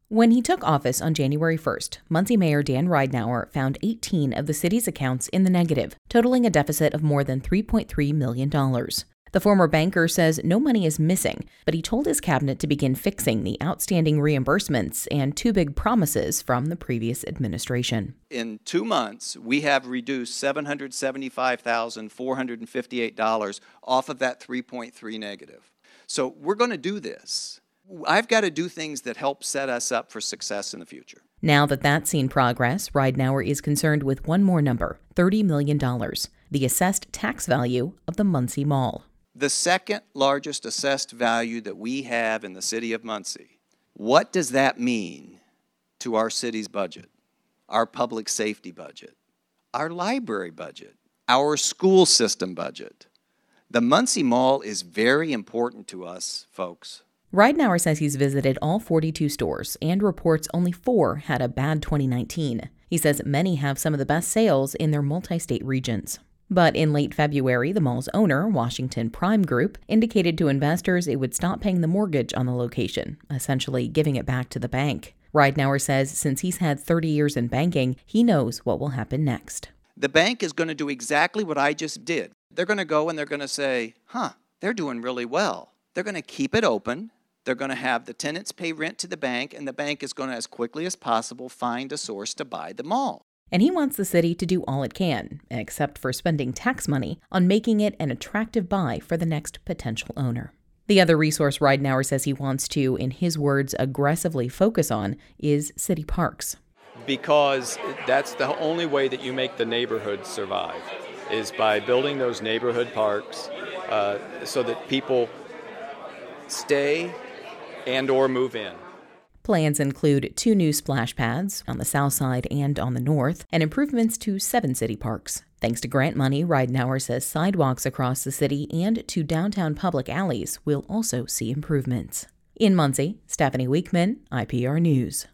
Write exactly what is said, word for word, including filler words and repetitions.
When he took office on January first, Muncie Mayor Dan Ridenour found eighteen of the city's accounts in the negative, totaling a deficit of more than three point three million dollars. The former banker says no money is missing, but he told his cabinet to begin fixing the outstanding reimbursements and two big promises from the previous administration. In two months, we have reduced seven hundred seventy-five thousand four hundred fifty-eight dollars off of that three point three negative. So we're going to do this. I've got to do things that help set us up for success in the future. Now that that's seen progress, Ridenour is concerned with one more number, thirty million dollars, the assessed tax value of the Muncie Mall. The second largest assessed value that we have in the city of Muncie. What does that mean to our city's budget, our public safety budget, our library budget, our school system budget? The Muncie Mall is very important to us, folks. Ridenour says he's visited all forty-two stores and reports only four had a bad twenty nineteen. He says many have some of the best sales in their multi-state regions. But in late February, the mall's owner, Washington Prime Group, indicated to investors it would stop paying the mortgage on the location, essentially giving it back to the bank. Ridenour says since he's had thirty years in banking, he knows what will happen next. The bank is going to do exactly what I just did. They're going to go and they're going to say, huh, they're doing really well. They're going to keep it open. They're going to have the tenants pay rent to the bank, and the bank is going to, as quickly as possible, find a source to buy the mall. And he wants the city to do all it can, except for spending tax money, on making it an attractive buy for the next potential owner. The other resource Ridenour says he wants to, in his words, aggressively focus on is city parks. Because that's the only way that you make the neighborhood survive, is by building those neighborhood parks uh, so that people stay and or move in. Plans include two new splash pads on the south side and on the north, and improvements to seven city parks. Thanks to grant money, Ridenour says sidewalks across the city and to downtown public alleys will also see improvements. In Muncie, Stephanie Weekman, I P R News.